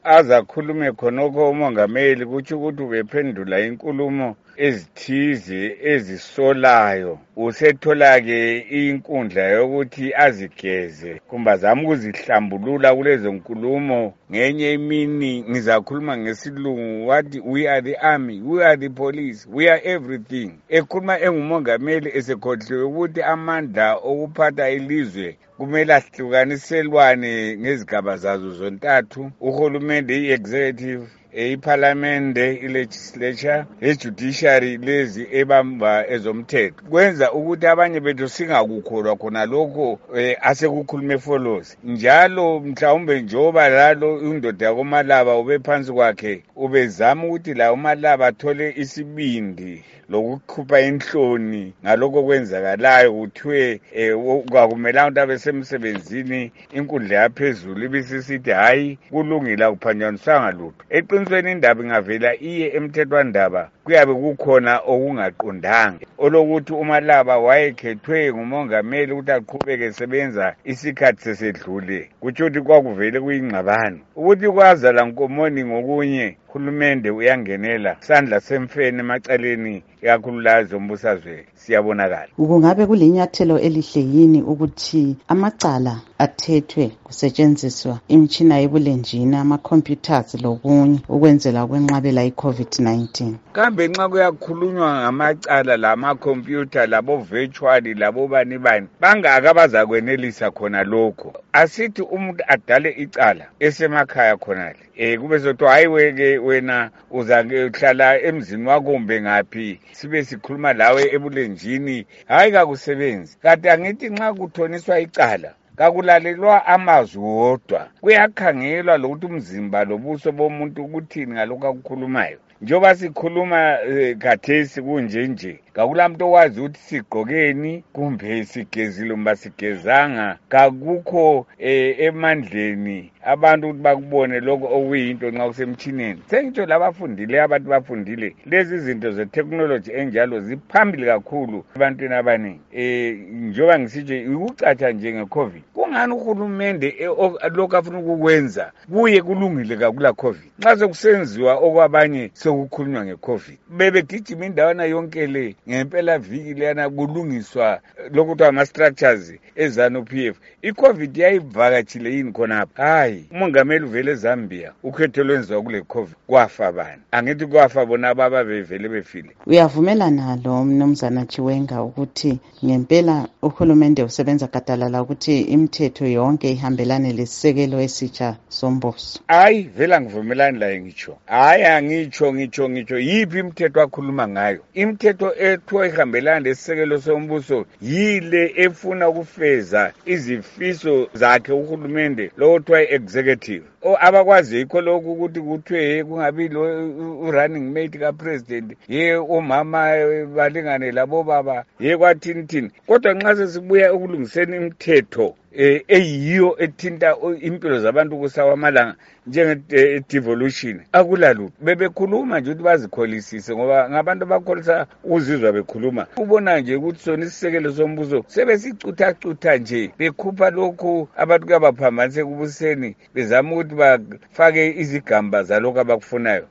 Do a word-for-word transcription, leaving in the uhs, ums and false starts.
azakhulume khonokho umongameli kutsho ukuthi ubephendula inkulumo ezithize ezisolayo. Usethola-ke inkundla yokuthi azigeze kumbe azame ukuzihlambulula kulezo nkulumo. Ngenye imini ngizakhuluma ngesilungu wathi we are the army, we are the police, we are everything. Ekhuluma engumongameli esekhohliwe ukuthi amandla okuphatha ilizwe kumele ahlukaniselwane ngezigaba zazo zontathu. Uhulumende i-executive, iparlamente, i-legislature, i-judiciary, lezi ebamba ezomthetho. Kwenza ukuthi abanye bethu singakukholwa khona lokho eh, asekukhulume folosi. Njalo mhlawumbe njoba lalo indoda yakoMalaba ube phansi kwakhe ubezama ukuthi la uMalaba athole isibindi lokukhupha inhloni ngalokho kwenzakalayo kuthiwe eh, kwakumelanga ukuthi abesemsebenzini inkundla yaphezulu ibisisithi hayi kulungile akuphanjaniswanga lutho. Eqinisweni indaba ingavela iye emthethwandaba kuyabe kukhona okungaqondanga olokuthi uMalaba wayekhethwe ngumongameli ukuthi aqhubeke esebenza isikhathi sesedlule kutsho ukuthi kwakuvele kuyingxabano ukuthi kwazala nkomoni ngokunye. Uhulumende uyangenela sandla semfene emacaleni ikakhulu la zombusazwe siyabonakala. Kungabe kulinyathelo elihle yini ukuthi amacala athethwe kusetshenziswa imitshina yebulenjini ama-computers lokunye ukwenzela ukwenqabela i-covid nineteen? Kambe nxa kuyakhulunywa ngamacala lama-computer labo-virtual labo bani bani bangaka abazakwenelisa khona lokho? Asithi umuntu adale icala esemakhaya khonale eh kube sothiwa hayi weke wena uzahlala emzini wakho kumbe ngaphi sibe sikhuluma lawe ebulenjini hayi kakusebenzi. Kanti angithi nxa kuthoniswa icala kakulalelwa amazwi wodwa, kuyakhangelwa lokuthi umzimba lobuso bomuntu ukuthini ngalokho akukhulumayo. Njoba sikhuluma eh, khathesi kunje nje kakulamuntu owazi ukuthi sigqokeni kumbe sigezile kumbe sigezanga. Kakukho eh, emandleni abantu ukuthi bakubone lokho okuyinto nxa kusemtshineni. Sengitsho labafundile abantu bafundile lezi zinto ze-technology enjalo ziphambili kakhulu ebantwini abaningi. Eh njoba ngisitsho ukucatsha nje nge-COVID kungani uhulumende lokho afuna ukukwenza kuye kulungile kakula COVID. Nxa sekusenziwa okwabanye sokukhulunywa nge-COVID bebegijima indawana yonke le ngempela viki leyana kulungiswa lokuthiwa ama-structures ezanu-P F. I-COVID yayivakatshile yini khonapha? Hayi, umongameli uvele eZambia ukhetho lwenziwa kule COVID kwafa bani? Angithi kwafa bona ababa bevele befile. Uyavumelana lo mnumzana Chiwenga ukuthi ngempela uhulumende usebenza gadalala ukuthi imithetho yonke ihambelane lesisekelo esitsha sombuso? Hayi, vela ngivumelani la ngitsho. Hayi angitsho ngitsho ngitsho yiphi imithetho akhuluma ngayo? Imithetho ethiwa ihambelana lesisekelo sombuso yile efuna ukufeza izifiso zakhe uhulumende lo kuthiwa executive. O abakwazi yikho lokhu ukuthi kuthiwe kungabi lo running mate ka-president ye omama balingane labo baba ye kwathini thini. Kodwa nxa sesibuya ukulungiseni imithetho eh eyiyo ethinta impilo zabantu kusawa amalanga njenge-devolution akulalutho. Bebekhuluma nje ukuthi bazikholisise ngoba ngabantu bakholisa uzizwa bekhuluma. Ubona nje ukuthi sona isisekelo sombuso sebesicutha-cutha nje bekhupha lokhu abantu kabaphambanise kubuseni bezama ukuthi bafake izigamba zalokhu abakufunayo.